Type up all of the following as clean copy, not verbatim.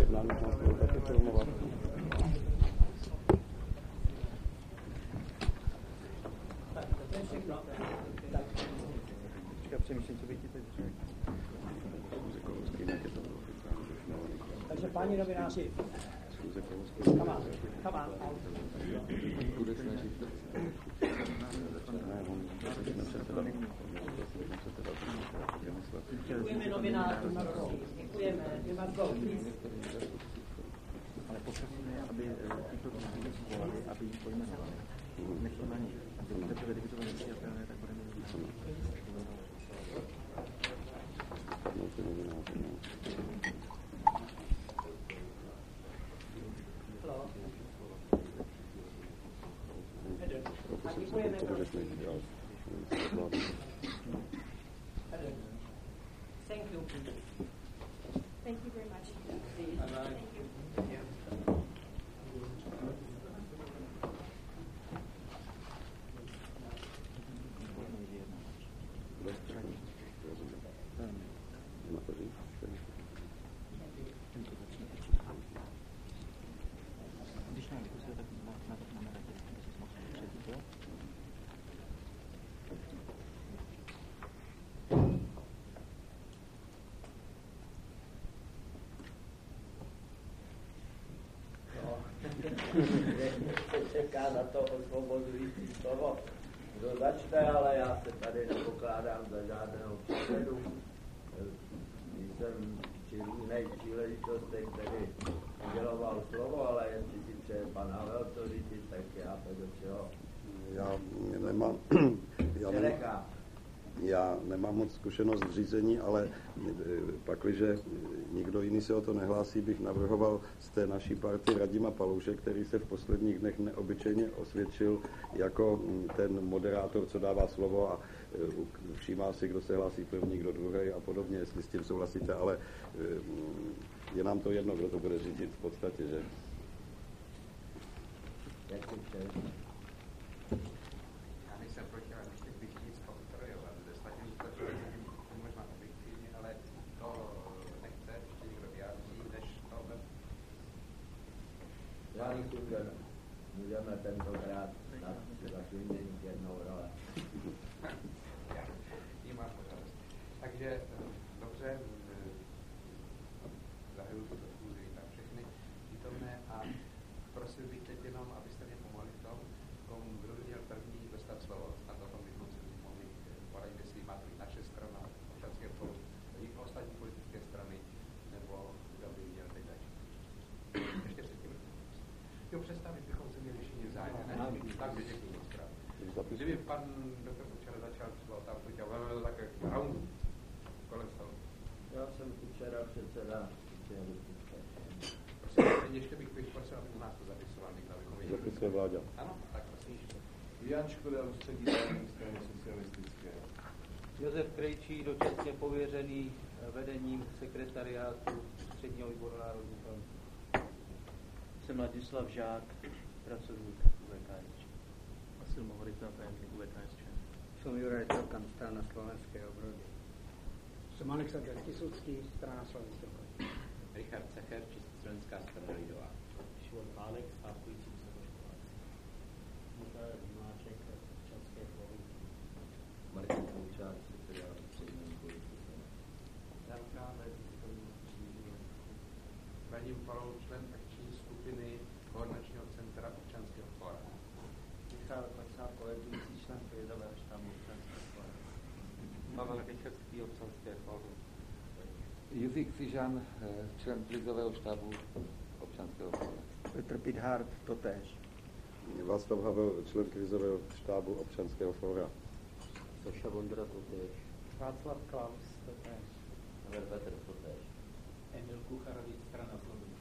nám to taky filmovat. Já přemýšlím, co bych ti teď řekl. Takže páni novináři, come on. Bude snažit. Děkujeme novinářům na roli. Děkujeme. Ale poprosíme, aby tyto lidi zvolali, aby jim pojmenovali. Nechlo na nich. Aby teprve kdyby nepřijatelné, tak budeme A děkujeme, prosím. Thank you. Thank you very much. Thank you. Když nám vykusuje, tak máme raději, aby se mohl předít, jo? Čeká na to osvobozující slovo. Kdo začne, ale já se tady nepokládám za žádného předsedu. Když jsem při jiných příležitostech tedy uděloval slovo, ale jestli si přeje pan Havel to říct, tak já to do čeho. Já nemám moc zkušenost v řízení, ale pakliže nikdo jiný se o to nehlásí, bych navrhoval z té naší party Radima Palouše, který se v posledních dnech neobyčejně osvědčil jako ten moderátor, co dává slovo a všímá si, kdo se hlásí první, kdo druhý a podobně, jestli s tím souhlasíte, ale je nám to jedno, kdo to bude řídit v podstatě, že? Jak to přeje? Nejsem proti, ale nechtěl bych nic kontrolovat. Ostatně možná objektivně, ale to nechce ještě někdo vyjádří, než to... Já myslím, že můžeme tentokrát zaklínit jednou role. Takže dobře, zahajuji tuto schůzi, vítám všechny přítomné a prosil bych teď jenom, abyste mě pomohli v tom, kdo by měl první dostat slovo. Snad o tom bychom si mohli poradit, jestli má to být naše strana, občanské fórum, i ostatní politické strany, nebo kdo by měl teď začít. Ještě předtím. Jo, představit bychom se měli všichni vzájemně, ne? Takže děkuji moc krát. Kdyby pan doktor Kučera začal třeba otázku, já vám tak round kolem stolu. Já jsem včera předseda. Ještě bych prosil, aby u nás to zapisoval někdo, abychom viděli. Zapisuje vláda. Ano, tak prosím. Jan Škoda, ústřední strany socialistické. Josef Krejčí, dočasně pověřený vedením sekretariátu Středního výboru Národní fronty. Jsem Ladislav Žák, pracovník UVKSČ. Vasil Mohorita, tajemník UVKSČ. Jsem Juraj Celkan, strana Slovenské obrody. Jsem Alexander Kisucký, strana Slovenské obrody. Richard Cecher, Československá strana lidová. Šimon Pánek, stávkující vysokoškoláci. Michal Máček, občanské fórum. Martin Koučák, sekretariát střední politiky. Jan Kámec, Radim Palou, člen akční skupiny Koordinačního centra občanského fóra. Michal Klecák, kolegující člen krizového štábu občanského fóra. Pavel Rychetský, občanské fórum. Jiří Křižan, člen krizového štábu občanského fóra. Petr Pithard, totéž. Václav Havel, člen krizového štábu občanského fóra. Saša Vondra, totéž. Václav Klaus, totéž. Pavel Petr, totéž. Emil Kucharovič, strana Slobody.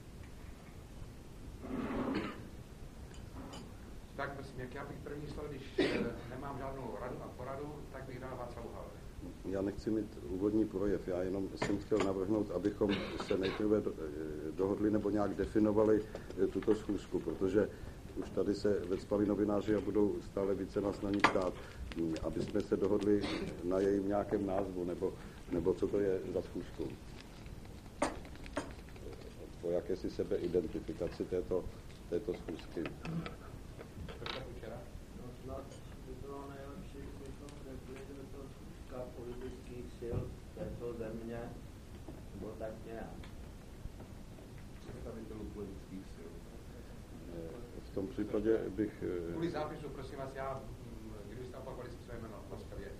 Tak prosím, jak já bych první slovo, když nemám žádnou radu a poradu, tak bych dal Václavu Havlovi. Já nechci mít úvodní projev, já jenom jsem chtěl navrhnout, abychom se nejprve dohodli nebo nějak definovali tuto schůzku, protože už tady se vecpali novináři a budou stále více nás na ní ptát, aby jsme se dohodli na jejím nějakém názvu, nebo co to je za schůzku. o jakési sebeidentifikaci této schůzky. No snad by bylo nejlepší, kdybychom řekli, že to schůzka politických sil této země, nebo tak nějak. Představitelů politických sil. V tom případě bych... Kvůli zápisu, prosím vás, kdybyste opakovali si své jméno, laskavě.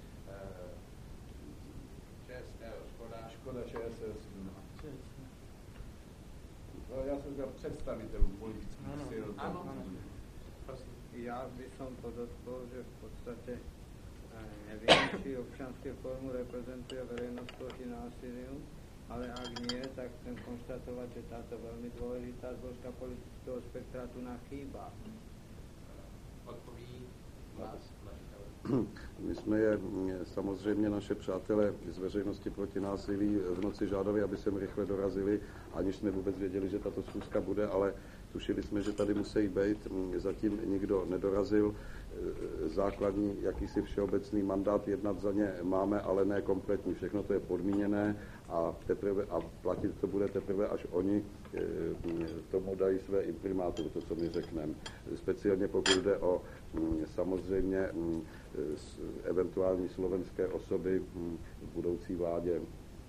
ČSL, Škoda ČSL. No, já jsem říkal představitelů politických sil. Ano. Prosím. Já bych podotkl, že v podstatě největší občanské formu reprezentuje verejnost proti násilí, ale ak nie, tak chcem konštatovat, že táto velmi důležitá zložka politického spektra tu nachýbá. Odpoví vás. My jsme samozřejmě naše přátelé z veřejnosti proti násilí v noci žádali, aby sem rychle dorazili, aniž jsme vůbec věděli, že tato schůzka bude, ale tušili jsme, že tady musí být. Zatím nikdo nedorazil. Základní jakýsi všeobecný mandát jednat za ně máme, ale ne kompletní. Všechno to je podmíněné a platit to bude teprve, až oni tomu dají své imprimátury, to, co my řekneme. Speciálně pokud jde o samozřejmě eventuální slovenské osoby v budoucí vládě.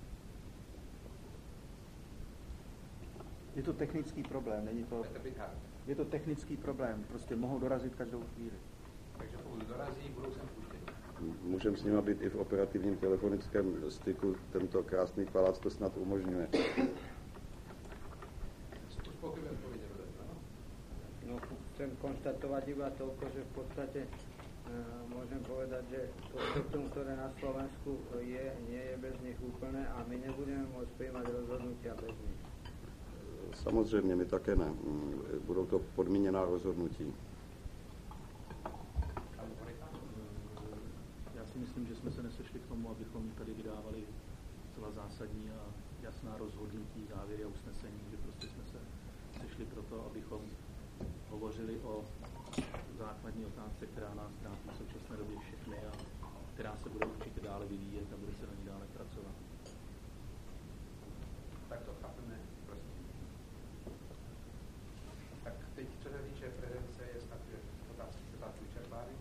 Je to technický problém, není to... Je to technický problém, prostě mohou dorazit každou chvíli. Takže pokud dorazí, budou sem puštěni. Můžeme s nimi být i v operativním telefonickém styku, tento krásný palác to snad umožňuje. Uspokojivé odpovědi, no? Chcem konštatovat iba toľko, že v podstate môžem povedať, že to spektrum, ktoré na Slovensku je, nie je bez nich úplné a my nebudeme môcť prijímať rozhodnutia bez nich. Samozřejmě, my také ne. Budou to podmíněná rozhodnutí. Já si myslím, že jsme se nesešli k tomu, abychom tady vydávali celá zásadní a jasná rozhodnutí, závěry a usnesení, že prostě jsme se sešli proto, abychom hovořili o základní otázce, která nás trápí v současné době všechny a která se bude určitě dále vyvíjet a bude se na ní dále pracovat. Tak to chápeme, prosím. Tak teď, co se týče prezence, je snad, že otázky vyčerpány.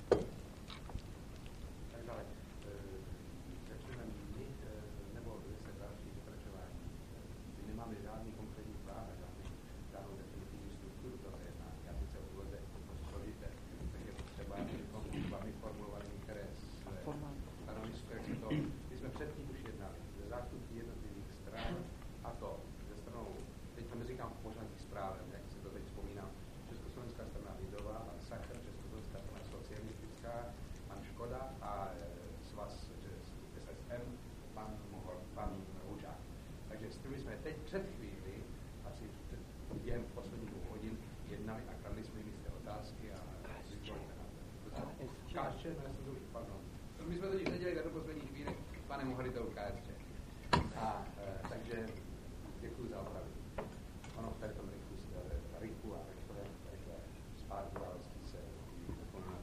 Tak dále. Začneme my, nebo se další pokračování. My nemáme žádný konkrétní plán, žádnou definitivní strukturu toho jednání. Já sice v úvoze složité, tak je potřeba, abychom vám informovali některé stanovisko, jak se to... My jsme předtím už jednali ze zástupci jednotlivých stran, a to ze stranou, teď to neříkám možná těch zprávem, jak se to teď vzpomínám, Československá strana lidová, pan Sacher, Československá strana socialistická, pan Škoda a svaz SSM, pan Hučák. Takže s těmi jsme teď před chvíli, asi během posledních 2 hodin, jednali a kladli jsme jim jisté otázky a vyzvali na to. KSČ, pardon. My jsme totiž nedělali do poslední chvíli s panem Mohritou KSČ. Takže děkuji za opravdu. Ono v této rychu a rychle spát událostí se vykonuje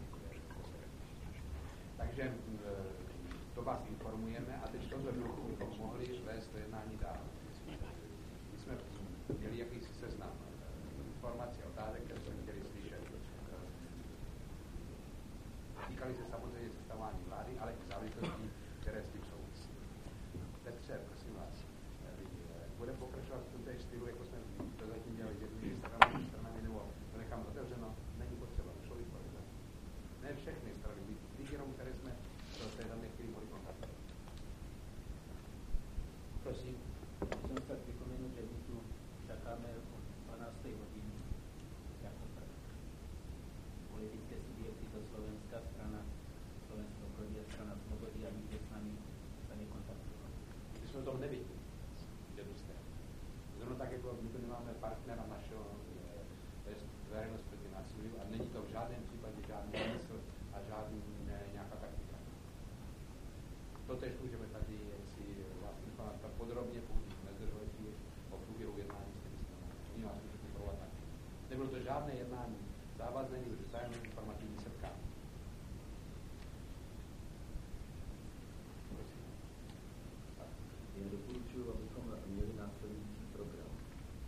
takže to vás informujeme a teď tohle duchu bychom mohli vést to jednání dál. My jsme měli jakýsi seznam informací a otázek, které jsme chtěli slyšet. Týkali se samozřejmě sestavování vlády, ale i záležitostí, které s tím souvisí. Petře, prosím vás, budeme pokračovat v tomto stylu, jako jsme to zatím dělali s jednotlivými stranami, nebo to nechám otevřeno, není potřeba, šlo bych povedat. Ne všechny strany, když jenom které jsme do té dané chvíli mohli kontaktovat. Prosím. Chcem sa pripomenúť, že my tu čakáme od 12. hodiny ako politické subjekty do Slovenská strana, Slovenská obrodí a strana Slobody a nikde s nami sa nekontaktovali. My jsme o tom neviděli. Zrovna tak, jako my tu nemáme partnera našeho, to je verejnost proti násilí a není to v žádném případě žádný úmysl a žádný nějaká taktika. Totež můžeme tady si vás informovat podrobně, pokud nezdrželi příliš o průběhu jednání s těmi stranami. Oni vás můžete informovat taky. Nebylo to žádné jednání závazné, nebo vzájemné informativní setkání. Já doporučuji, abychom měli následující program.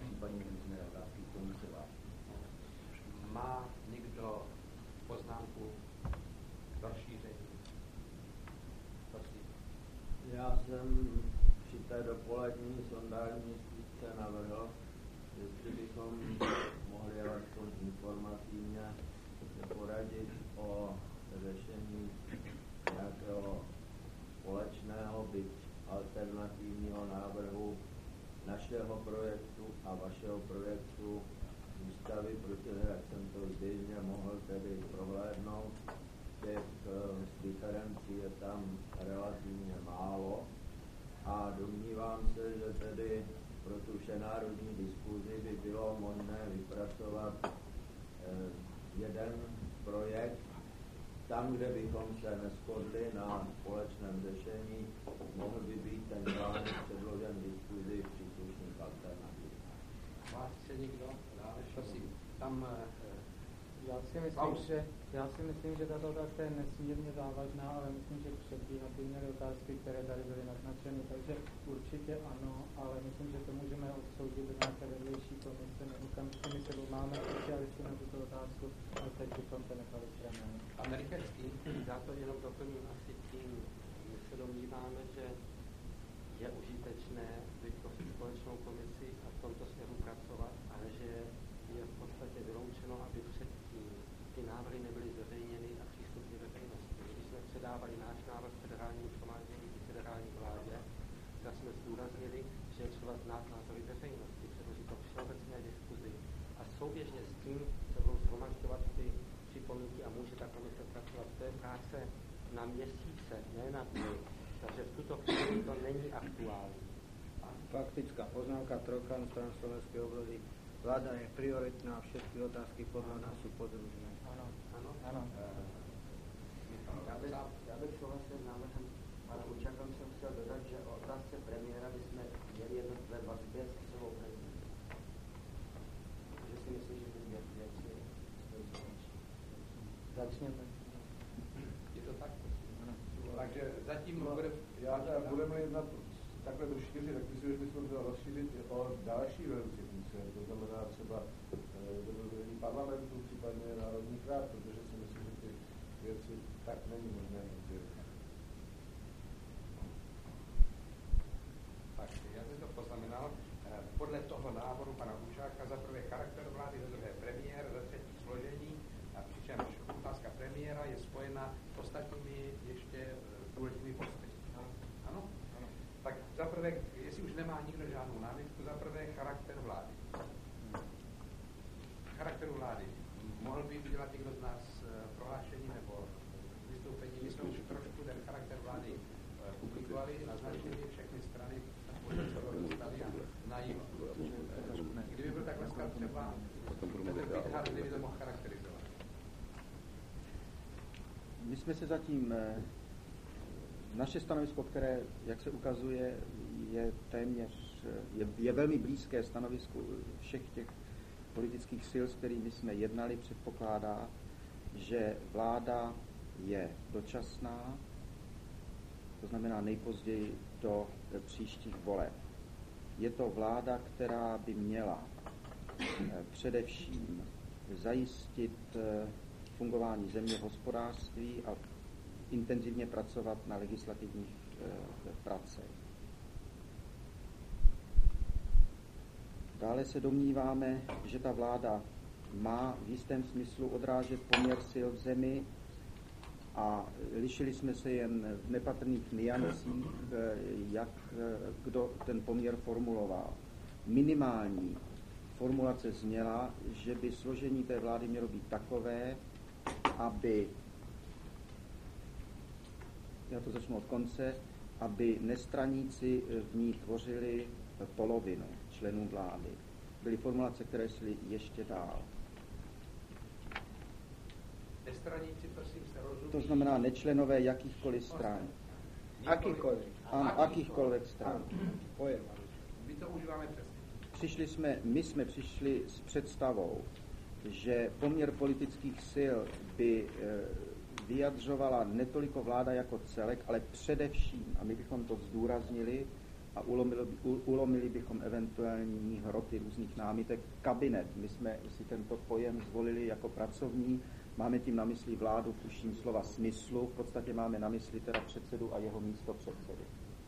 případně různé otázky, k tomu se váží. Má někdo poznámku k rozšíření? Prosím. Já jsem při té dopolední sondální schůzce navrhl, jestli bychom mohli alespoň informativně poradit o řešení nějakého společného, byť alternativního návrhu našeho projektu a vašeho projektu ústavy, protože, jak jsem to zběžně mohl tedy prohlédnout, těch diferencí je tam relativně málo a domnívám se, že tedy pro tu všenárodní diskuzi by bylo možné vypracovat jeden projekt. Tam, kde bychom se neshodli na společném řešení, mohl by být ten plán předložen diskuzi příslušných alternativ. Vás chce někdo? Prosím. Tam Já si myslím, že tato otázka je nesmírně závažná, ale myslím, že předbíhat by měly otázky, které tady byly naznačeny, takže určitě ano, ale myslím, že to můžeme odsoudit do nějaké vedlejší komise, nebo kam my sebou máme specialisty na tuto otázku, ale teď bychom to nechali stranou. Americký, já to jenom doplním asi tím, my se domníváme, že je užitečné vytvořit společnou komisi a v tomto směru pracovat, ale že je v podstatě vyloučeno, aby předtím ty návrhy nebyly zveřejněny a přístupné veřejnosti. Když jsme předávali náš návrh federálnímu shromáždění i federální vládě, tak jsme zdůraznili, že je třeba znát názory veřejnosti, předložit to všeobecné diskuzi a souběžně s tím se budou shromažďovat ty připomínky a může ta komise pracovat. To je práce na měsíce, ne na dny. Takže v tuto chvíli to není aktuální. Faktická poznámka Trojan, strana Slovenskej obrody. Vláda je prioritná, všetky otázky podľa nás sú podružné. Ano. Já bych souhlasil s návrhem pana Hučáka, jsem chtěl dodat, že o otázce premiéra bychom měli jednotlivé vazbě s sebou prezident. Takže si myslím, že ty dvě věci stojí společně. Začněme. Je to tak? Takže zatím budeme jednat takhle do 4, tak myslím, že bychom měli rozšířit o další vedoucí funkce, to znamená třeba vedení parlamentu, případně národních rád, protože si myslím, že ty věci tak není možné rozdělit. Tak, já jsem to poznamenal. Podle toho návodu pana Hučáka za prvé charakter vlády, za druhé premiér, za třetí složení, a přičemž otázka premiéra je spojena s ostatními ještě důležitými posty. Ano? Tak za prvé, jestli už nemá nikdo žádnou námitku, za prvé charakter vlády. Charakteru vlády. Mohl by udělat někdo z nás prohlášení nebo vystoupení? My jsme už trošku ten charakter vlády publikovali, naznačili všechny strany, znají. Kdyby byl takhle třeba kdyby to mohl charakterizovat. My jsme se zatím, naše stanovisko, které, jak se ukazuje, je téměř, je velmi blízké stanovisku všech těch politických sil, s kterými jsme jednali, předpokládá, že vláda je dočasná, to znamená nejpozději do příštích voleb. Je to vláda, která by měla především zajistit fungování země v hospodářství a intenzivně pracovat na legislativních pracech. Dále se domníváme, že ta vláda má v jistém smyslu odrážet poměr sil v zemi a lišili jsme se jen v nepatrných niancích, jak kdo ten poměr formuloval. Minimální formulace zněla, že by složení té vlády mělo být takové, aby, já to začnu od konce, aby nestraníci v ní tvořili polovinu členů vlády. Byly formulace, které šly ještě dál. Nestraníci, prosím, se rozumí. To znamená nečlenové jakýchkoliv stran. Jakýchkoliv stran. My to užíváme přesně. My jsme přišli s představou, že poměr politických sil by vyjadřovala netoliko vláda jako celek, ale především, a my bychom to zdůraznili, a ulomili bychom eventuální hroty různých námitek. Kabinet, my jsme si tento pojem zvolili jako pracovní, máme tím na mysli vládu v užším slova smyslu, v podstatě máme na mysli teda předsedu a jeho místopředsedy.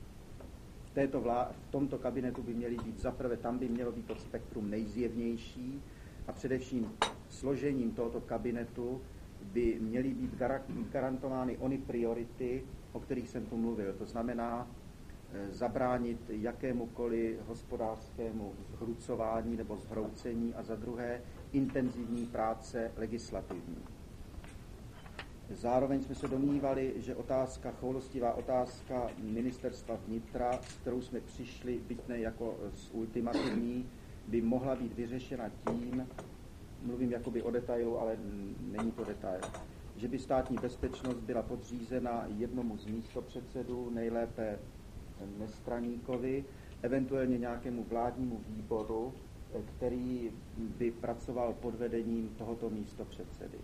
V tomto kabinetu by měly být zaprvé, tam by mělo být to spektrum nejzjevnější a především složením tohoto kabinetu by měly být garantovány ony priority, o kterých jsem tu mluvil. To znamená zabránit jakémukoliv hospodářskému zhrucování nebo zhroucení a za druhé intenzivní práce legislativní. Zároveň jsme se domnívali, že choulostivá otázka ministerstva vnitra, s kterou jsme přišli, byť ne jako s ultimativní, by mohla být vyřešena tím, mluvím jakoby o detailu, ale není to detail, že by státní bezpečnost byla podřízena jednomu z místopředsedů, nejlépe nestraníkovi, eventuálně nějakému vládnímu výboru, který by pracoval pod vedením tohoto místopředsedy.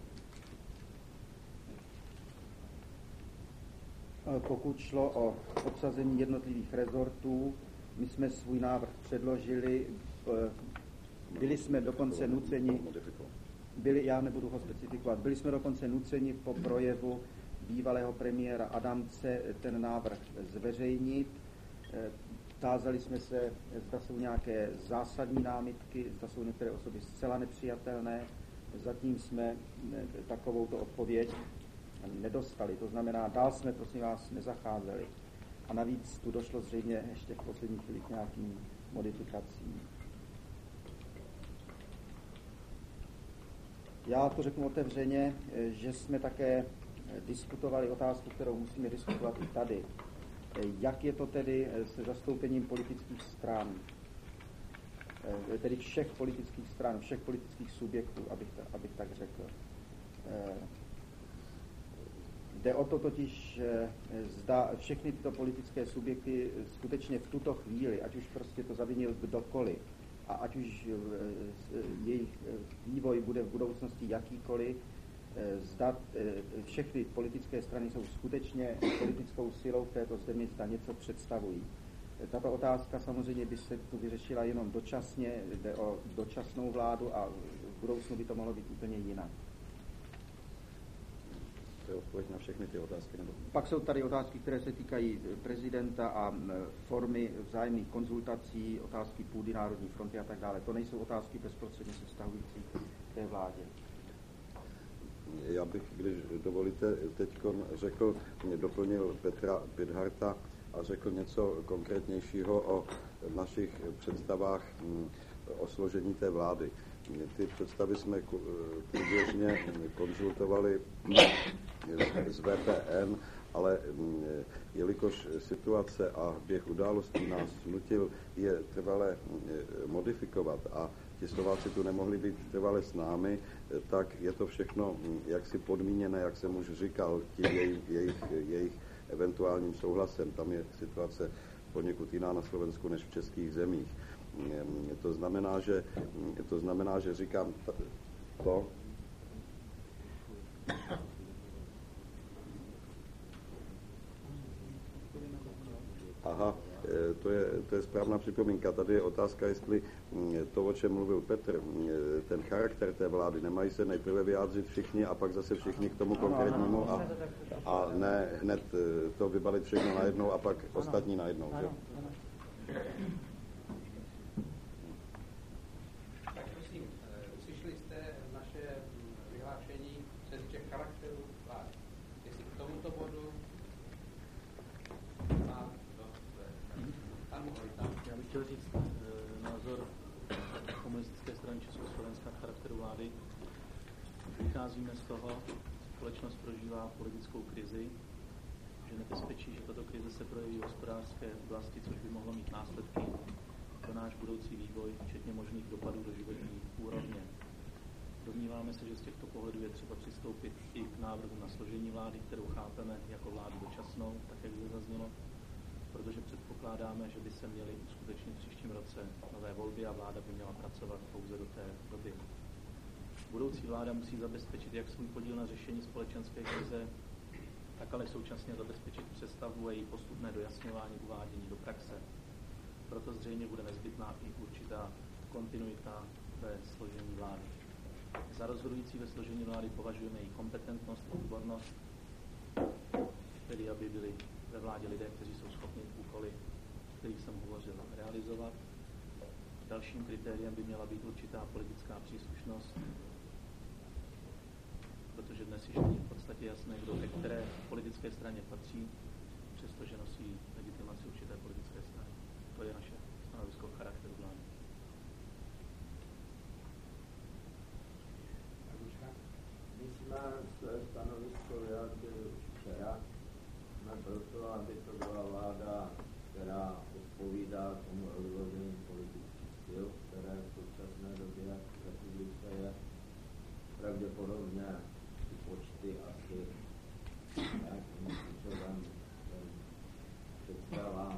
Pokud šlo o obsazení jednotlivých rezortů, my jsme svůj návrh předložili, byli jsme dokonce nuceni, já nebudu ho specifikovat, byli jsme dokonce nuceni po projevu bývalého premiéra Adamce ten návrh zveřejnit. Tázali jsme se, zda jsou nějaké zásadní námitky, zda jsou některé osoby zcela nepřijatelné. Zatím jsme takovouto odpověď nedostali. To znamená, dál jsme, prosím vás, nezacházeli. A navíc tu došlo zřejmě ještě v poslední chvíli k nějakým modifikacím. Já to řeknu otevřeně, že jsme také diskutovali otázku, kterou musíme diskutovat i tady. Jak je to tedy se zastoupením politických stran, tedy všech politických stran, všech politických subjektů, abych tak řekl. Jde o to totiž, zda všechny tyto politické subjekty skutečně v tuto chvíli, ať už prostě to zavinil kdokoliv, a ať už jejich vývoj bude v budoucnosti jakýkoliv, zda všechny politické strany jsou skutečně politickou silou v této zemi, zda něco představují. Tato otázka samozřejmě by se tu vyřešila jenom dočasně, jde o dočasnou vládu a v budoucnu by to mohlo být úplně jinak. To je odpověď na všechny ty otázky? Nebo? Pak jsou tady otázky, které se týkají prezidenta a formy vzájemných konzultací, otázky půdy Národní fronty a tak dále. To nejsou otázky bezprostředně se vztahující k té vládě. Já bych, když dovolíte, teď doplnil Petra Pidharta a řekl něco konkrétnějšího o našich představách o složení té vlády. Ty představy jsme průběžně konzultovali s VPN, ale jelikož situace a běh událostí nás nutil je trvale modifikovat a ti Slováci tu nemohli být trvale s námi, tak je to všechno jaksi podmíněné, jak jsem už říkal, tím jejich eventuálním souhlasem. Tam je situace poněkud jiná na Slovensku než v českých zemích. To znamená, že říkám to. Aha, to je správná připomínka. Tady je otázka, jestli to, o čem mluvil Petr, ten charakter té vlády, nemají se nejprve vyjádřit všichni a pak zase všichni k tomu konkrétnímu a ne hned to vybalit všechno najednou a pak ostatní najednou. Že? Tak prosím, slyšeli jste naše vyhlášení se týče charakteru vlády. Jestli k tomuto bodu Já bych chtěl říct názor komunistické strany Československa k charakteru vlády. Vycházíme z toho, společnost prožívá politickou krizi, že nebezpečí, že tato krize se projeví v hospodářské oblasti, což by mohlo mít následky pro náš budoucí vývoj, včetně možných dopadů do životní úrovně. Domníváme se, že z těchto pohledů je třeba přistoupit i k návrhu na složení vlády, kterou chápeme jako vládu dočasnou, tak jak zde zaznělo, protože předpokládáme, že by se měly uskutečnit v příštím roce nové volby a vláda by měla pracovat pouze do té doby. Budoucí vláda musí zabezpečit jak svůj podíl na řešení společenské krize, tak ale současně zabezpečit přestavbu a její postupné dojasňování uvádění do praxe. Proto zřejmě bude nezbytná i určitá kontinuita ve složení vlády. Za rozhodující ve složení vlády považujeme její kompetentnost, odbornost, tedy aby byli ve vládě lidé, kteří jsou schopni úkoly, o kterých jsem hovořil, realizovat. Dalším kritériem by měla být určitá politická příslušnost, protože dnes již není v podstatě jasné, kdo ke které politické straně patří, přestože nosí legitimaci určité politické strany. To je naše stanovisko k charakteru vlády. My jsme své stanovisko vyjádřili včera. Jsme proto, aby to byla vláda, která odpovídá tomu rozložení politických sil, které v současné době v republice je. Pravděpodobně ty počty asi nějakým způsobem představám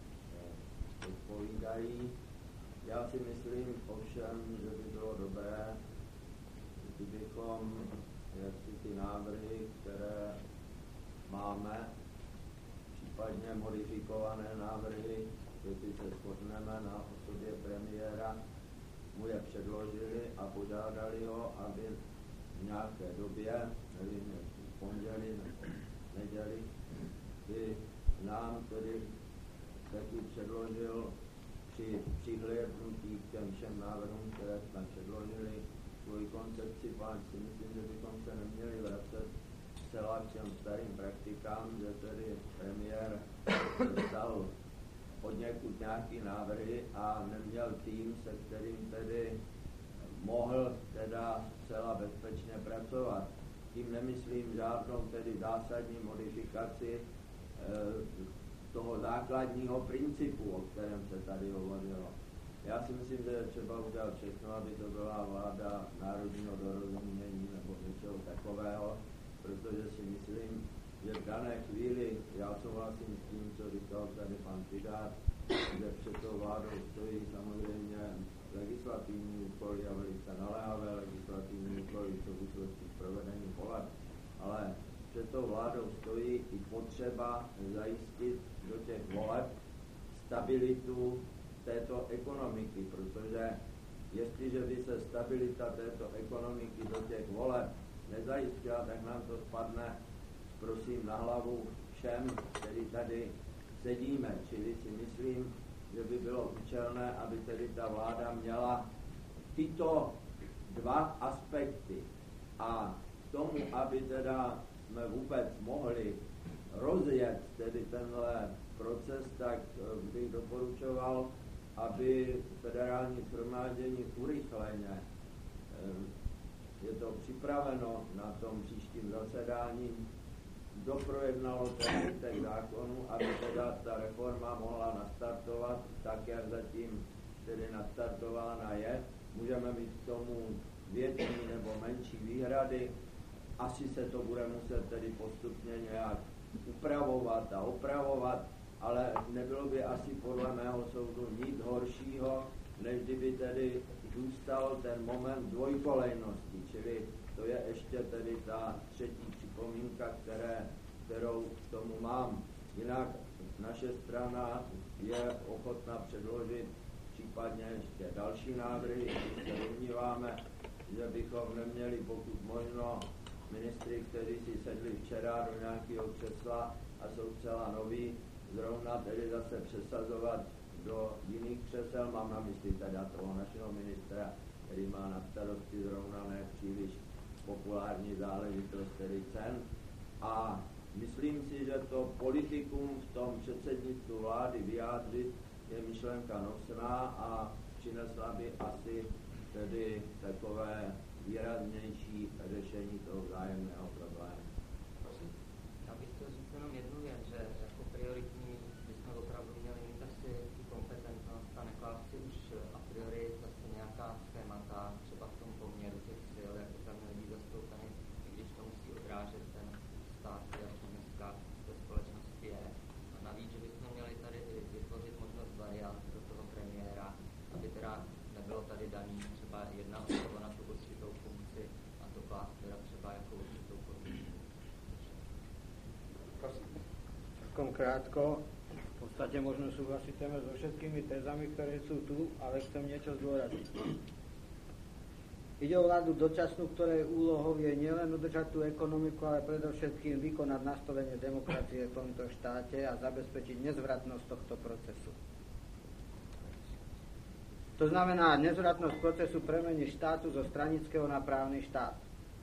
odpovídají. Já si myslím ovšem, že by bylo dobré, kdybychom jaksi ty návrhy, které máme, případně modifikované návrhy, jestli se shodneme na osobě premiéra, mu je předložili a požádali ho, aby v nějaké době, nevím, v pondělí nebo neděli, by nám tedy taky předložil při přihlédnutí k těm všem návrhům, které jsme předložili, svoji koncepci, páč si myslím, že bychom se neměli vracet zcela k těm starým praktikám, že tedy premiér dostal od někud nějaký návrhy a neměl tým, se kterým tedy mohl teda zcela bezpečně pracovat. Tím nemyslím žádnou tedy zásadní modifikaci toho základního principu, o kterém se tady hovořilo. Já si myslím, že je třeba udělat všechno, aby to byla vláda národního dorozumění nebo něčeho takového, protože si myslím, že v dané chvíli, já souhlasím s tím, co říkal tady pan Tidár, že před tou vládou stojí samozřejmě legislativní úkoly a velice naléhavé legislativní úkoly v souvislosti s provedením voleb, ale před tou vládou stojí i potřeba zajistit do těch voleb stabilitu této ekonomiky, protože jestliže by se stabilita této ekonomiky do těch voleb nezajistila, tak nám to spadne, prosím, na hlavu všem, kteří tady sedíme. Čili si myslím, že by bylo účelné, aby tedy ta vláda měla tyto dva aspekty. A k tomu, aby teda jsme vůbec mohli rozjet tedy tenhle proces, tak bych doporučoval, aby federální shromáždění urychleně, je to připraveno na tom příštím zasedání, doprojednalo ten zbytek zákonů, aby teda ta reforma mohla nastartovat tak, jak zatím tedy nastartována je. Můžeme mít k tomu větší nebo menší výhrady. Asi se to bude muset tedy postupně nějak upravovat a opravovat, ale nebylo by asi podle mého soudu nic horšího, než kdyby tedy zůstal ten moment dvojkolejnosti, čili to je ještě tedy ta třetí připomínka, kterou k tomu mám. Jinak naše strana je ochotna předložit případně ještě další návrhy, když se domníváme, že bychom neměli pokud možno ministry, kteří si sedli včera do nějakého křesla a jsou celá noví, zrovna tedy zase přesazovat do jiných křesel. Mám na mysli teda toho našeho ministra, který má na starosti zrovna ne příliš populární záležitost, tedy cen. A myslím si, že to politikum v tom předsednictvu vlády vyjádřit je myšlenka nosná a přinesla by asi tedy takové výraznější řešení toho vzájemného problému. Já bych chtěl říct jenom jednu věc, že jako prioritní bychom opravdu měli mít asi kompetentnost a neklást si už a priori zase nějaká schémata, třeba v tom poměru těch sil, jako tam měly být zastoupeny, i když to musí odrážet ten stát, jak dneska ve společnosti je. A navíc, že bychom měli tady vytvořit možnost variant do toho premiéra, aby teda nebylo tady daný třeba jedna osoba na tu určitou funkci a to klást teda třeba jako určitou podmínku. Krátko, v podstate možno súhlasiť so všetkými tézami, ktoré sú tu, ale chcem niečo zdôrazniť. Ide o vládu dočasnú, ktorej úlohou je nielen udržať tú ekonomiku, ale predovšetkým vykonať nastolenie demokracie v tomto štáte a zabezpečiť nezvratnosť tohto procesu. To znamená, nezvratnosť procesu premení štátu zo stranického na právny štát.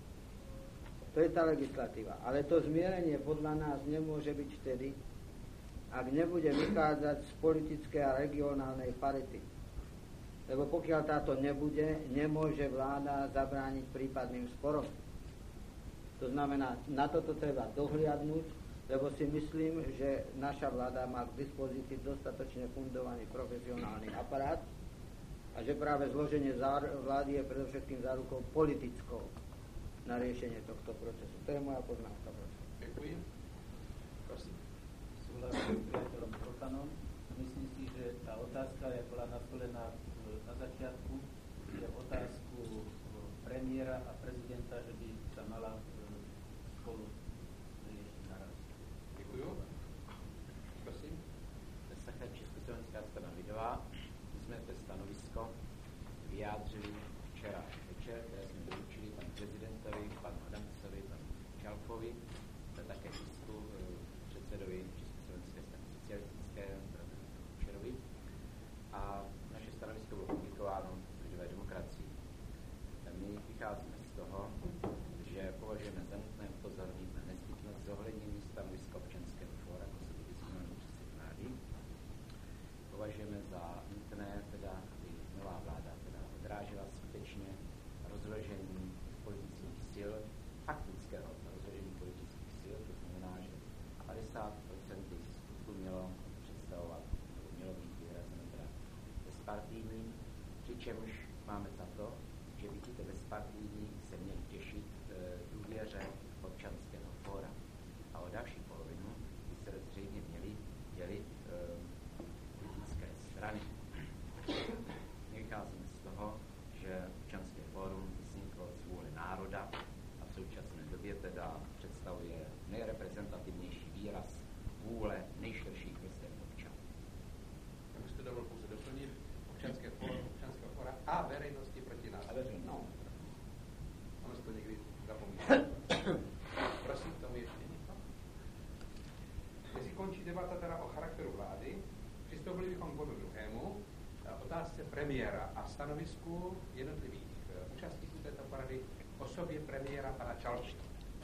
To je tá legislatíva. Ale to zmierenie podľa nás nemôže byť vtedy, ak nebude vychádzať z politickej a regionálnej parity. Lebo pokiaľ táto nebude, nemôže vláda zabrániť prípadným sporom. To znamená, na toto treba dohliadnúť, lebo si myslím, že naša vláda má k dispozícii dostatočne fundovaný profesionálny aparát a že práve zloženie vlády je predovšetkým zárukou politickou na riešenie tohto procesu. To je moja poznámka. Ďakujem. Prosím. Súhlasím s priateľom Prokanom. Myslím si, že tá otázka, jak bola nastolená na začiatku, je otázku premiéra a prezidenta, že by sa mala spolu riešiť naraz. Ďakujem. Prosím. Sakra Československá strana lidová. My jsme to stanovisko vyjádřili včera večer, které jsme doručili panu prezidentovi, panu Adamcovi, panu Čalfovi, a také tisku předsedovi Československé strany socialistické, Kučerovi. A naše stanovisko bylo publikováno v Lidové demokracii. My vycházíme z toho, že považujeme za nutné upozornit na nezbytnost zohlednění stanoviska občanského fóra k osobě disciplinární předsedy vlády. Považujeme za nutné, teda, aby nová vláda teda odrážela skutečně rozložení politických sil, faktického rozložení politických sil, to znamená, že 50% těch skutků mělo představovat, mělo být vyhrazeno teda bezpartijní, přičemž máme za to, že by tyto bezpartijní se měli těšit důvěře občanského fóra. A o další polovinu by se zřejmě měly dělit politické strany. Vycházíme z toho, že občanské fórum vzniklo z vůle národa a v současné době teda představuje nejreprezentativnější výraz vůle nejširších vrstev občanů. Tak jste dovolil pouze doplnit občanské fórum, občanského fóra a veřejnosti proti nás. No. Ono se to někdy zapomíná. Prosím, tomu ještě něco. Jestli končí debata teda o charakteru vlády, přistoupili bychom k bodu druhému, otázce premiéra a stanovisku jednotlivých účastníků této porady osobě premiéra pana Čalčí.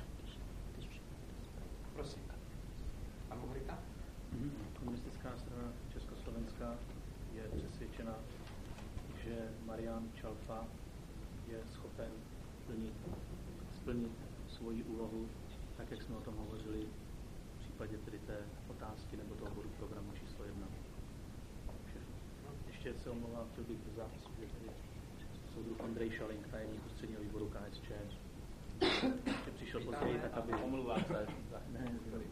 Prosím. Pan Mohlita? Komunistická strana Československá je přesvědčena, že Marián Čalfa je schopen splnit svoji úlohu, tak jak jsme o tom hovořili v případě tedy té otázky nebo toho bodu programu číslo 1. Všechno. Ještě se omlouvám, chtěl bych do zápisu, že tedy soudruh Andrej Šalink, tajemník ústředního výboru KSČ, že přišel později, tak aby... Omlouvám se. Ne,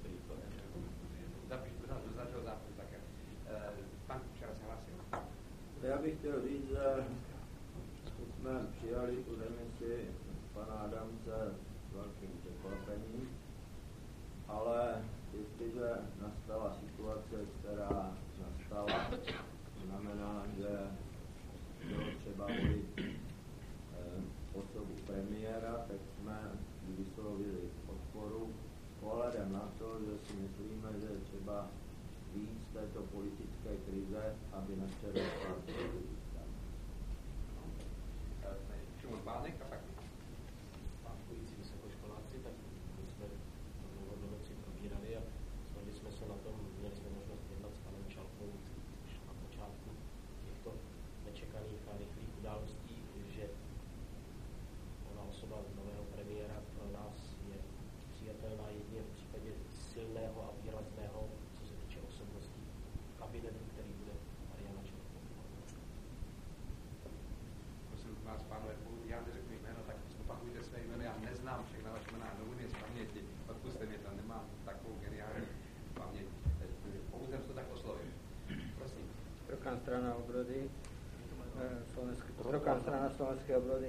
Zažil zápis také. Pan včera se hlásil. Já bych chtěl říct, že jsme přijali tu demisi pana Adamce s velkým překvapením, ale jestliže nastala situace, která nastala, znamená, že bylo třeba volit osobu premiéra, tak jsme vyslovili podporu s ohledem na to, že si myslíme, že je třeba víc této politické krize, aby naše rozpad. Šimon Bánek a pak Pátkující vysokoškoláci, tak my jsme to dlouho noci probírali a shodli jsme se na tom, měli jsme možnost jednat s panem Čalkou na počátku těchto nečekaných a rychlých událostí, že ona osoba nového premiéra pro nás je přijatelná jedině v případě silného a výrazného, co se týče osobností kabinetu, který bude Mariana Čalkou. Prosím vás, pánové, pokud já neřeknu jméno, tak opakujte své jméno. Já neznám všechna vaše jména noviny z paměti. Odpuste mě, tam nemám takovou geniální paměť. Pokud jsem to tak oslovil. Prosím. Trokan strana obrody. Trokan strana Slovenské obrody.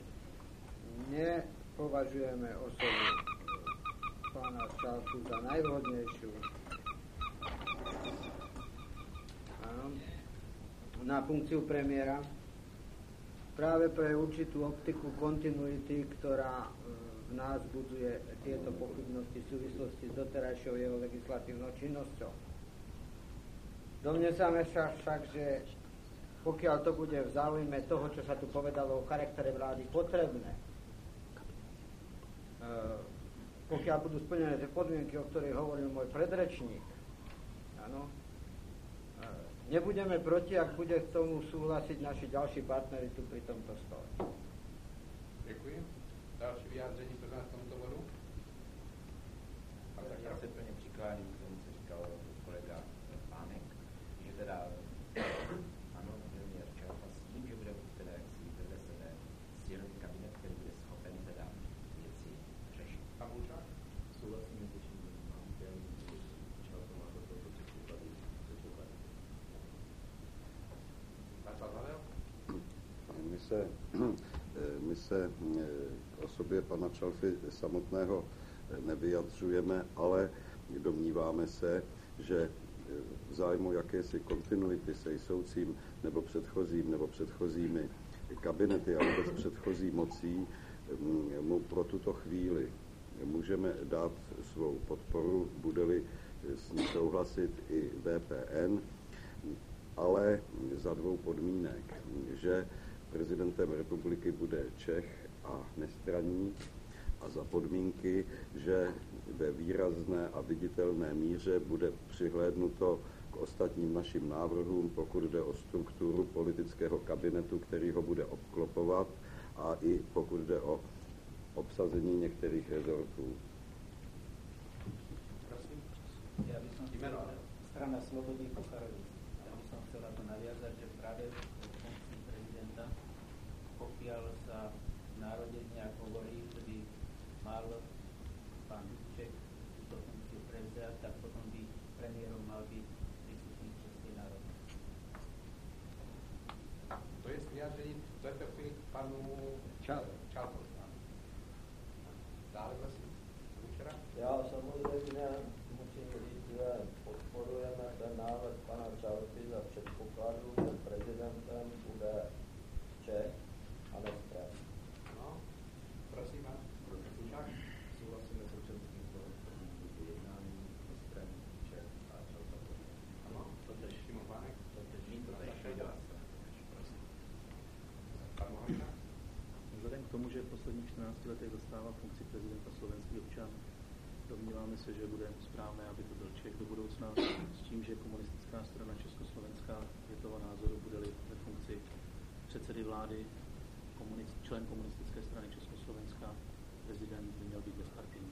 Nepovažujeme osobu pána Čalku za najvhodnejšiu na funkciu premiéra práve pre určitú optiku kontinuity, ktorá v nás budzuje tieto pochybnosti v súvislosti s doterajšou jeho legislatívnou činnosťou. Domnievame sa však, že pokiaľ to bude v záujme toho, čo sa tu povedalo o charaktere vlády potrebné, pokiaľ budú splnené tie podmienky, o ktorých hovoril môj predrečník, áno, nebudeme proti, ak bude k tomu súhlasiť naši ďalší partneri tu pri tomto stole. Děkuji. Další vyjádření pro nás k tomuto bodu? Já se plně přikláním k tomu, co říkal kolega Pánek, že teda ano, premiér Čalfa s tím, že bude teda jaksi vedle sebe silný kabinet, který bude schopen teda věci řešit. A Bůčák? Souhlasím s čím Pánkem, že Čalfa má to předpoklady. My se k osobě pana Čalfy samotného nevyjadřujeme, ale domníváme se, že v zájmu jakési kontinuity se jsoucím nebo předchozími kabinety a vůbec předchozí mocí mu pro tuto chvíli můžeme dát svou podporu, bude-li s ní souhlasit i VPN, ale za dvou podmínek, že prezidentem republiky bude Čech a nestraník a za podmínky, že ve výrazné a viditelné míře bude přihlédnuto k ostatním našim návrhům, pokud jde o strukturu politického kabinetu, který ho bude obklopovat, a i pokud jde o obsazení některých rezortů. Prosím. Ja by som strana Slobody Kocharovic. Ja by som chcel na to naviazať, že práve v funkcii prezidenta, pokiaľ sa v národe nejak hovorí, že by mal pán Dubček túto funkciu prevziať, tak potom by premiérom mal byť príslušník českej národnosti. To je vyjádření v této chvíli k panu Čalfovi. Dále prosím. Já samozřejmě musím říct, že podporujeme ten návrh pana Čalfy za předpokladu, že prezidentem bude Čech a nestraník. No, prosím vás. Souhlasíme s občanským slovenstvím jednání nestraník Čech a Čalfa. Ano, to tež Šimon Pánek. To tež dělá se. Prosím. Pan Mohačák. Vzhledem k tomu, že v posledních 14 letech zastává funkci prezidenta slovenských občanů, domníváme se, že bude správné, aby to byl Čech do budoucna, s tím, že komunistická strana Československá je toho názoru, bude-li ve funkci předsedy vlády, člen komunistické strany Československá, prezident by měl být bezpartijní.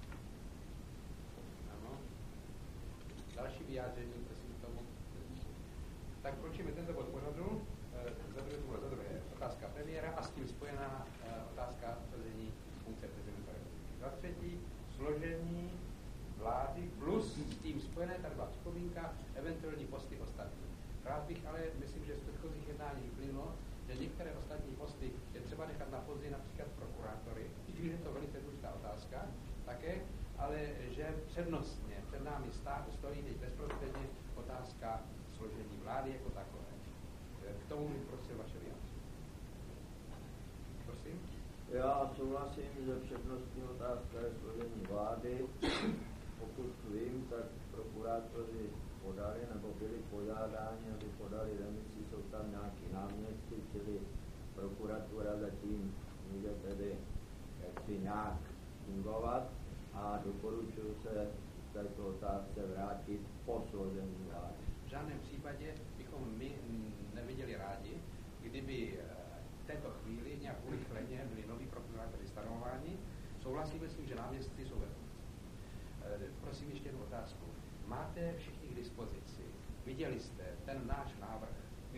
Ano. Další vyjádření, prosím k tomu. Tak končíme tento bod pořadu. Za druhé otázka premiéra a s tím spojená otázka obsazení funkce prezidenta republiky. Za třetí složení vlády plus s tím spojené ta dva připomínka, eventuální posty ostatní. Rád bych ale, myslím, že z předchozích jednání vyplynulo, že některé ostatní posty je třeba nechat na pozdě, například prokurátory, i když je to velice důležitá otázka také, ale že přednostně před námi stojí teď bezprostředně otázka složení vlády jako takové. K tomu bych prosil vaše vyjádření. Prosím. Já souhlasím, že přednostní otázka je složení vlády. Pokud vím, tak prokurátoři podali nebo byli požádáni, aby podali demisi, jsou tam nějaký náměstci, čili prokuratura zatím může tedy jaksi nějak fungovat a doporučuji se v této otázce vrátit po složení vlády. V žádném případě bychom my neviděli rádi, kdyby v této chvíli nějak urychleně byli noví prokurátoři stanovováni. Souhlasíme s tím, že náměstci jsou ve funkci. Prosím ještě jednu otázku. Máte všichni k dispozici, viděli jste ten náš návrh?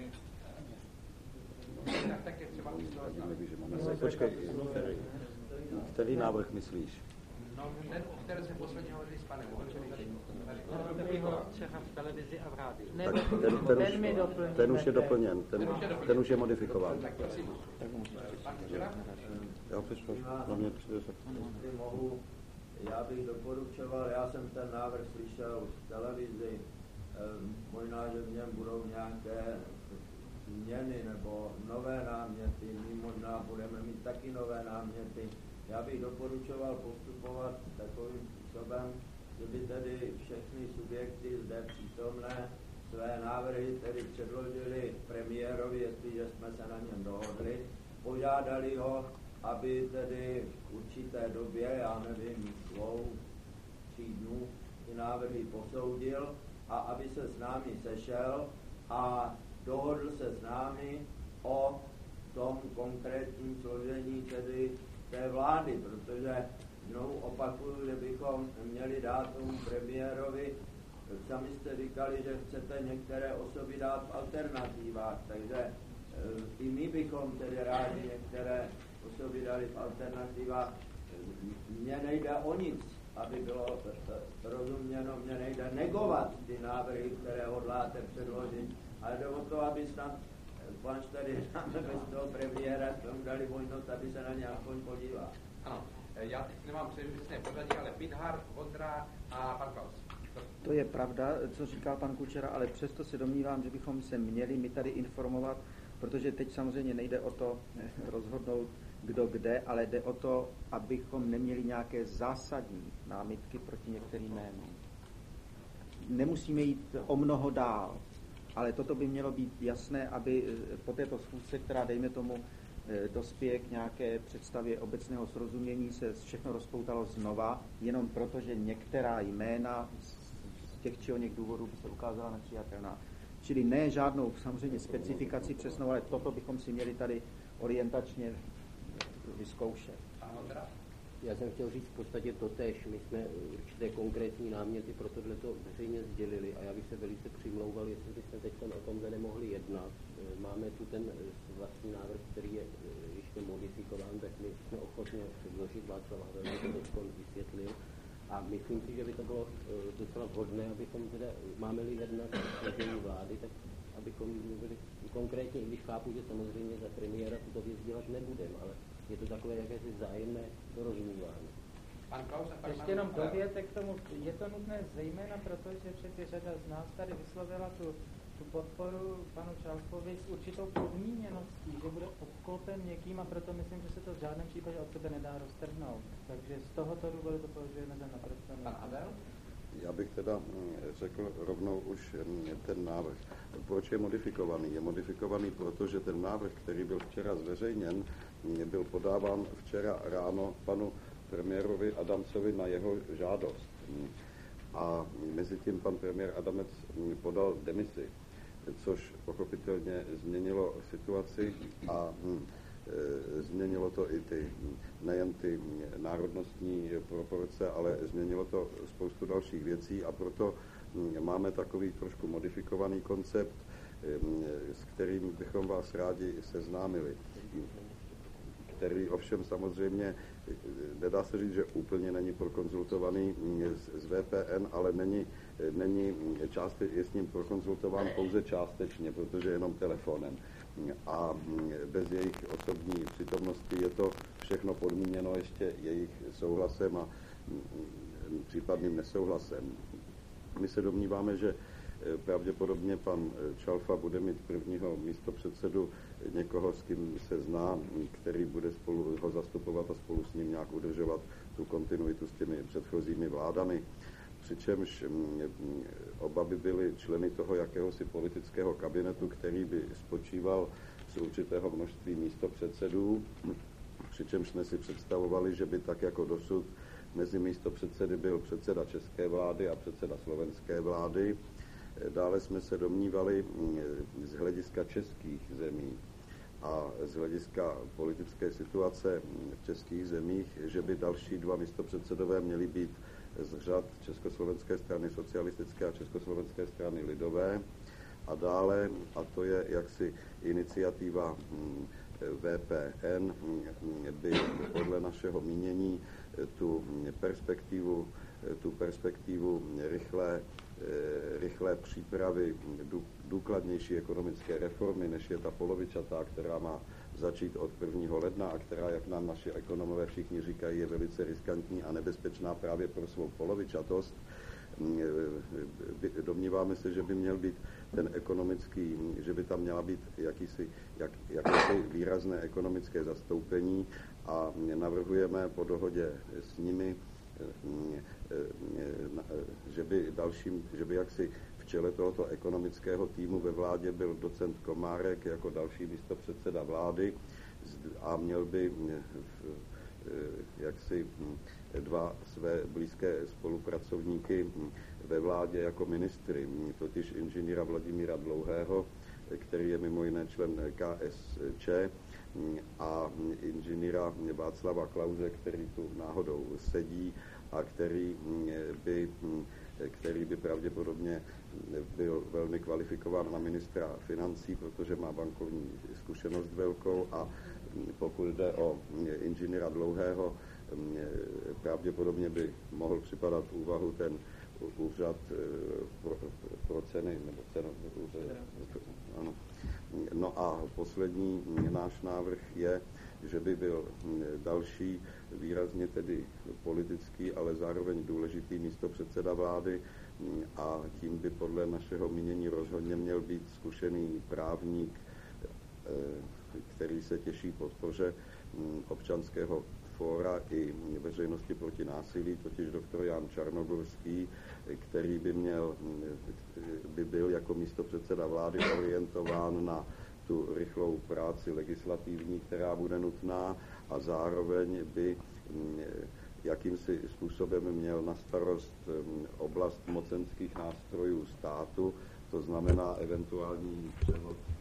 Tak je třeba Počkej, který návrh myslíš? No, ten, o kterém jsme posledně hovořili s panem Čecha v televizi a v rádiu. Ten už je doplněn, ten už je modifikován. Tak prosím. Já přečtu. Jestli mohu, já bych doporučoval, já jsem ten návrh slyšel v televizi, možná, že v něm budou nějaké změny nebo nové náměty, my možná budeme mít taky nové náměty. Já bych doporučoval postupovat takovým způsobem, že by tedy všechny subjekty zde přítomné své návrhy tedy předložili premiérovi, jestliže jsme se na něm dohodli, požádali ho, aby tedy v určité době, já nevím, 2-3 dnů, ty návrhy posoudil a aby se s námi sešel a dohodl se s námi o tom konkrétním složení tedy té vlády, protože znovu opakuju, že bychom měli dát tomu premiérovi, sami jste říkali, že chcete některé osoby dát v alternativách, takže i my bychom tedy rádi některé osoby dali v alternativách. Mně nejde o nic, aby bylo rozuměno, mně nejde negovat ty návrhy, které hodláte předložit, ale jde o to, aby snad pan tady dáme bez toho premiéra, jsme mu dali možnost, aby se na ně aspoň podíval. Ano, já teď nemám přesné pořadí, ale Bithard, Vondra a pan Klaus. To je pravda, co říkal pan Kučera, ale přesto se domnívám, že bychom se měli my tady informovat, protože teď samozřejmě nejde o to rozhodnout, kdo kde, ale jde o to, abychom neměli nějaké zásadní námitky proti některým jménům. Nemusíme jít o mnoho dál, ale toto by mělo být jasné, aby po této schůzce, která dejme tomu dospěje k nějaké představě obecného srozumění, se všechno rozpoutalo znova, jenom proto, že některá jména z těch či oněch důvodů by se ukázala nepřijatelná. Čili ne žádnou samozřejmě specifikaci přesnou, ale toto bychom si měli tady orientačně vyzkoušet. Já jsem chtěl říct v podstatě totéž. My jsme určité konkrétní náměty pro tohleto veřejně sdělili a já bych se velice přimlouval, jestli bychom teď o tomhle nemohli jednat. Máme tu ten vlastní návrh, který je ještě modifikován, tak my jsme ochotně předložit Václav Havel, to teď vysvětlil. A myslím si, že by to bylo docela vhodné, abychom teda, máme-li jednat složení vlády, tak abychom mluvili konkrétně, i když chápu, že samozřejmě za premiéra tuto věc dělat nebudeme, ale je to takové jakési vzájemné dorozumívání. Ještě jenom dovětek k tomu, je to nutné zejména proto, že přeci řada z nás tady vyslovila tu podporu panu Čalfovi s určitou podmíněností, že bude obklopen někým a proto myslím, že se to v žádném případě od sebe nedá roztrhnout. Takže z tohoto důvodu to považujeme za naprosto nutné. Já bych teda řekl rovnou už ten návrh. Proč je modifikovaný? Je modifikovaný proto, že ten návrh, který byl včera zveřejněn, byl podáván včera ráno panu premiérovi Adamcovi na jeho žádost. A mezi tím pan premiér Adamec podal demisi, což pochopitelně změnilo situaci a změnilo to i nejen ty národnostní proporce, ale změnilo to spoustu dalších věcí a proto máme takový trošku modifikovaný koncept, s kterým bychom vás rádi seznámili. Který ovšem samozřejmě, nedá se říct, že úplně není prokonzultovaný z VPN, ale je s ním prokonzultován pouze částečně, protože jenom telefonem. A bez jejich osobní přítomnosti je to všechno podmíněno ještě jejich souhlasem a případným nesouhlasem. My se domníváme, že pravděpodobně pan Čalfa bude mít prvního místopředsedu někoho, s kým se zná, který bude spolu ho zastupovat a spolu s ním nějak udržovat tu kontinuitu s těmi předchozími vládami. Přičemž oba by byli členy toho jakéhosi politického kabinetu, který by spočíval z určitého množství místopředsedů, přičemž jsme si představovali, že by tak jako dosud mezi místopředsedy byl předseda české vlády a předseda slovenské vlády. Dále jsme se domnívali z hlediska českých zemí a z hlediska politické situace v českých zemích, že by další dva místopředsedové měli být z řad Československé strany socialistické a Československé strany lidové. A dále, a to je jaksi iniciativa VPN, by podle našeho mínění tu perspektivu rychlé přípravy důkladnější ekonomické reformy, než je ta polovičatá, která má začít od 1. ledna a která, jak nám naši ekonomové všichni říkají, je velice riskantní a nebezpečná právě pro svou polovičatost. Domníváme se, že by měl být ten ekonomický, že by tam měla být jakési výrazné ekonomické zastoupení a navrhujeme po dohodě s nimi, že by jaksi v čele tohoto ekonomického týmu ve vládě byl docent Komárek jako další místopředseda vlády a měl by jaksi dva své blízké spolupracovníky ve vládě jako ministry, totiž inženýra Vladimíra Dlouhého, který je mimo jiné člen KSČ, a inženýra Václava Klause, který tu náhodou sedí a který by pravděpodobně byl velmi kvalifikován na ministra financí, protože má bankovní zkušenost velkou, a pokud jde o inženýra Dlouhého, pravděpodobně by mohl připadat v úvahu ten úřad pro ceny, nebo ano. No a poslední náš návrh je, že by byl další výrazně tedy politický, ale zároveň důležitý místopředseda vlády, a tím by podle našeho mínění rozhodně měl být zkušený právník, který se těší podpoře občanského fóra i veřejnosti proti násilí, totiž doktor Jan Čarnogorský, který by byl jako místopředseda vlády orientován na tu rychlou práci legislativní, která bude nutná, a zároveň by jakýmsi způsobem měl na starost oblast mocenských nástrojů státu, to znamená eventuální převod